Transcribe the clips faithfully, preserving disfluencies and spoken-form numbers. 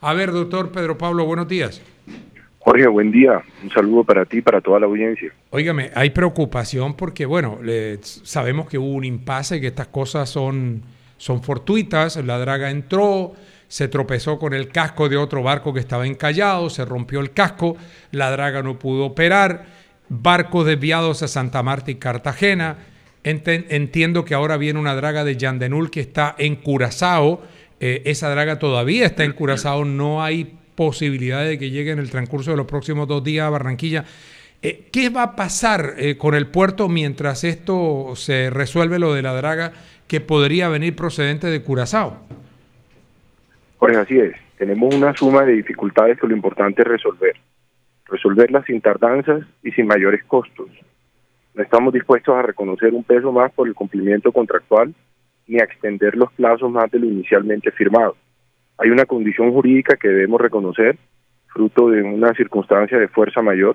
A ver, doctor Pedro Pablo, buenos días. Jorge, buen día. Un saludo para ti y para toda la audiencia. Óigame, hay preocupación porque, bueno, le, sabemos que hubo un impasse, que estas cosas son, son fortuitas. La draga entró, se tropezó con el casco de otro barco que estaba encallado, se rompió el casco, la draga no pudo operar, barcos desviados a Santa Marta y Cartagena. Ent- entiendo que ahora viene una draga de Yandenul que está en Curazao. Eh, esa draga todavía está en Curazao, no hay posibilidad de que llegue en el transcurso de los próximos dos días a Barranquilla. Eh, ¿Qué va a pasar eh, con el puerto mientras esto se resuelve lo de la draga que podría venir procedente de Curazao? Jorge, así es. Tenemos una suma de dificultades que lo importante es resolver. Resolverlas sin tardanzas y sin mayores costos. No estamos dispuestos a reconocer un peso más por el cumplimiento contractual ni a extender los plazos más de lo inicialmente firmado. Hay una condición jurídica que debemos reconocer, fruto de una circunstancia de fuerza mayor.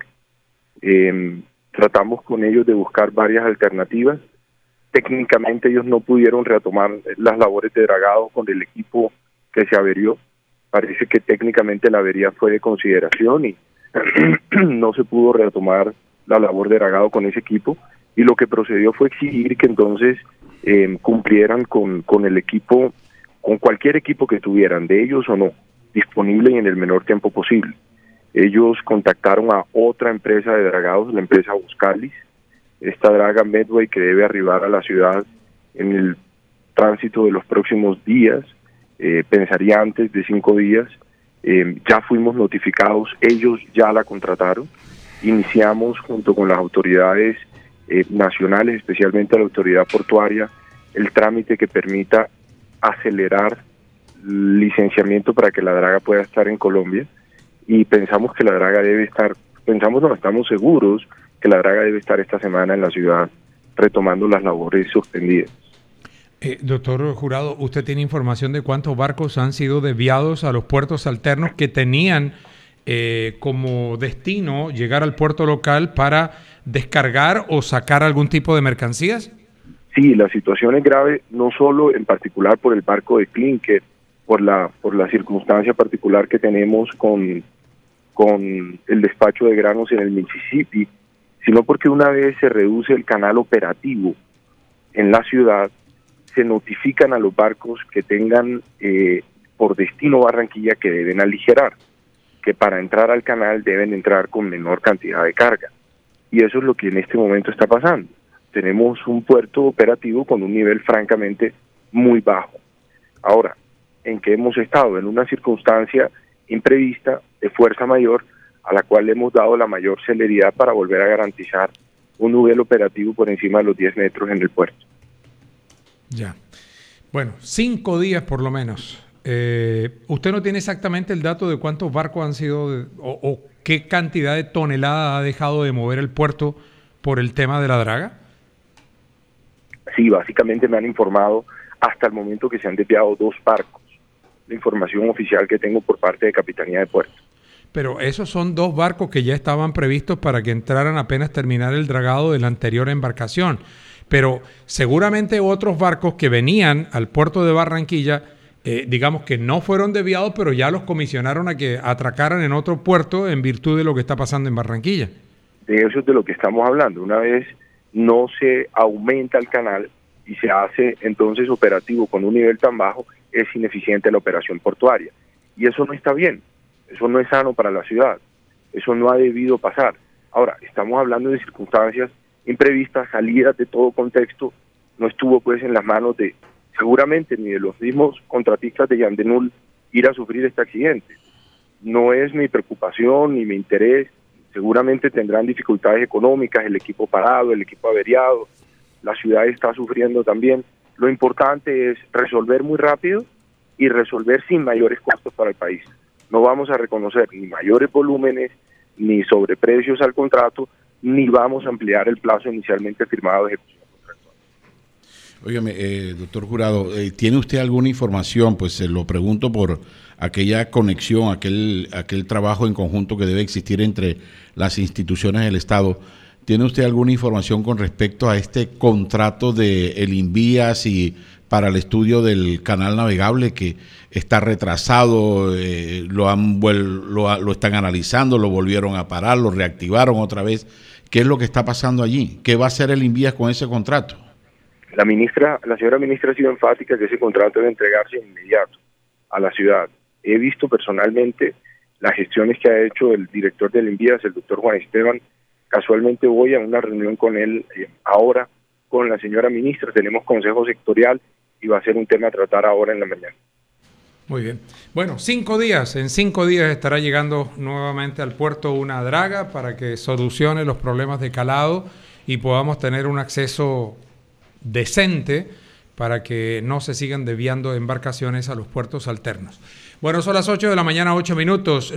Eh, tratamos con ellos de buscar varias alternativas. Técnicamente ellos no pudieron retomar las labores de dragado con el equipo que se averió. Parece que técnicamente la avería fue de consideración y no se pudo retomar la labor de dragado con ese equipo, y lo que procedió fue exigir que entonces eh, cumplieran con, con el equipo, con cualquier equipo que tuvieran, de ellos o no, disponible y en el menor tiempo posible. Ellos contactaron a otra empresa de dragados, la empresa Buscalis, esta draga Medway, que debe arribar a la ciudad en el tránsito de los próximos días, eh, pensaría antes de cinco días. Eh, ya fuimos notificados, ellos ya la contrataron. Iniciamos junto con las autoridades eh, nacionales, especialmente la autoridad portuaria, el trámite que permita acelerar el licenciamiento para que la draga pueda estar en Colombia, y pensamos que la draga debe estar, pensamos no, estamos seguros que la draga debe estar esta semana en la ciudad retomando las labores suspendidas. Eh, doctor Jurado, ¿usted tiene información de cuántos barcos han sido desviados a los puertos alternos que tenían eh, como destino llegar al puerto local para descargar o sacar algún tipo de mercancías? Sí, la situación es grave, no solo en particular por el barco de clinker, por la por la circunstancia particular que tenemos con, con el despacho de granos en el Mississippi, sino porque una vez se reduce el canal operativo en la ciudad, se notifican a los barcos que tengan eh, por destino Barranquilla que deben aligerar, que para entrar al canal deben entrar con menor cantidad de carga. Y eso es lo que en este momento está pasando. Tenemos un puerto operativo con un nivel francamente muy bajo. Ahora, ¿en qué hemos estado? En una circunstancia imprevista de fuerza mayor, a la cual le hemos dado la mayor celeridad para volver a garantizar un nivel operativo por encima de los diez metros en el puerto. Ya. Bueno, cinco días por lo menos. Eh, ¿Usted no tiene exactamente el dato de cuántos barcos han sido de, o, o qué cantidad de toneladas ha dejado de mover el puerto por el tema de la draga? Sí, básicamente me han informado hasta el momento que se han desviado dos barcos. La información oficial que tengo por parte de Capitanía de Puerto. Pero esos son dos barcos que ya estaban previstos para que entraran apenas terminar el dragado de la anterior embarcación. Pero seguramente otros barcos que venían al puerto de Barranquilla, eh, digamos que no fueron desviados, pero ya los comisionaron a que atracaran en otro puerto en virtud de lo que está pasando en Barranquilla. De eso es de lo que estamos hablando. Una vez no se aumenta el canal y se hace entonces operativo con un nivel tan bajo, es ineficiente la operación portuaria. Y eso no está bien, eso no es sano para la ciudad, eso no ha debido pasar. Ahora, estamos hablando de circunstancias imprevistas, salidas de todo contexto, no estuvo pues en las manos de, seguramente, ni de los mismos contratistas de Yandenul ir a sufrir este accidente. No es mi preocupación ni mi interés, seguramente tendrán dificultades económicas, el equipo parado, el equipo averiado, la ciudad está sufriendo también. Lo importante es resolver muy rápido y resolver sin mayores costos para el país. No vamos a reconocer ni mayores volúmenes, ni sobreprecios al contrato, ni vamos a ampliar el plazo inicialmente firmado de ejecución contractual. Óigame, eh, doctor Jurado, eh, ¿tiene usted alguna información? Pues se lo pregunto por aquella conexión, aquel, aquel trabajo en conjunto que debe existir entre las instituciones del Estado. ¿Tiene usted alguna información con respecto a este contrato de el Invías y para el estudio del canal navegable que está retrasado, eh, lo, han vuel- lo, lo están analizando, lo volvieron a parar, lo reactivaron otra vez. ¿Qué es lo que está pasando allí? ¿Qué va a hacer el Invías con ese contrato? La ministra, la señora ministra ha sido enfática que ese contrato debe entregarse inmediato a la ciudad. He visto personalmente las gestiones que ha hecho el director del Invías, el doctor Juan Esteban. Casualmente voy a una reunión con él eh, ahora, con la señora ministra. Tenemos consejo sectorial y va a ser un tema a tratar ahora en la mañana. Muy bien. Bueno, cinco días. En cinco días estará llegando nuevamente al puerto una draga para que solucione los problemas de calado y podamos tener un acceso decente para que no se sigan desviando embarcaciones a los puertos alternos. Bueno, son las ocho de la mañana, ocho minutos.